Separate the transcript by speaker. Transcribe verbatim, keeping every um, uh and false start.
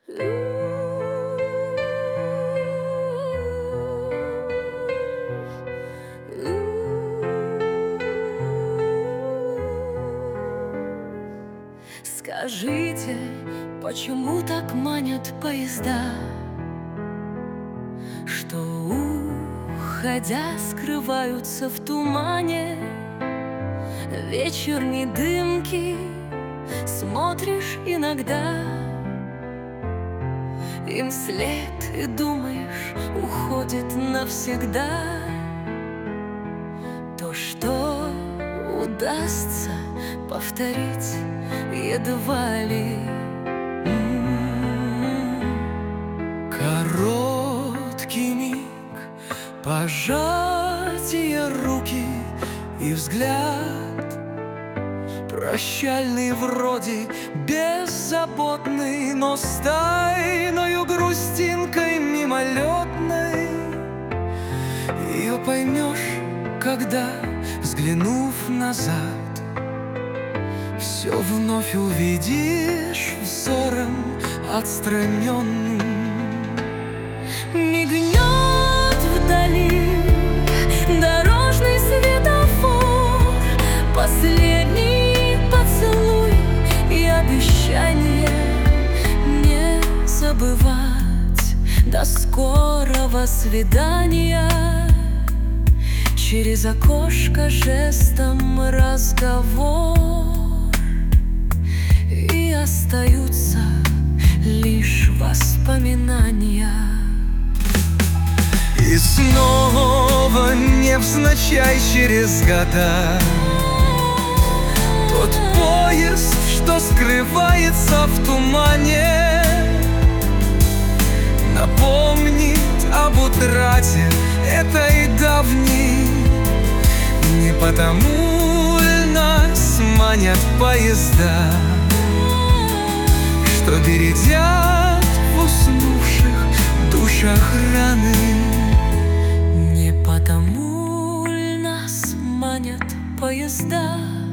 Speaker 1: Скажите, почему так манят поезда, что, уходя, скрываются в тумане вечерней дымки? Смотришь иногда им вслед и думаешь, уходит навсегда. То, что удастся повторить, едва ли.
Speaker 2: Короткий миг, пожатие руки и взгляд, прощальный вроде, беззаботный, но с тайною грустинкой мимолетной. Ее поймешь, когда, взглянув назад, все вновь увидишь взором отстраненным.
Speaker 1: Мигнет вдали дорожный светофор, последний поцелуй и обещание не забывать. До скорого свидания. Через окошко жестом разговор, и остаются лишь воспоминания.
Speaker 2: И снова невзначай через года тот поезд, что скрывается в тумане, напомнит об утрате этой давней. Не потому ли нас манят поезда, что бередят в уснувших душах раны?
Speaker 1: Не потому ли нас манят поезда,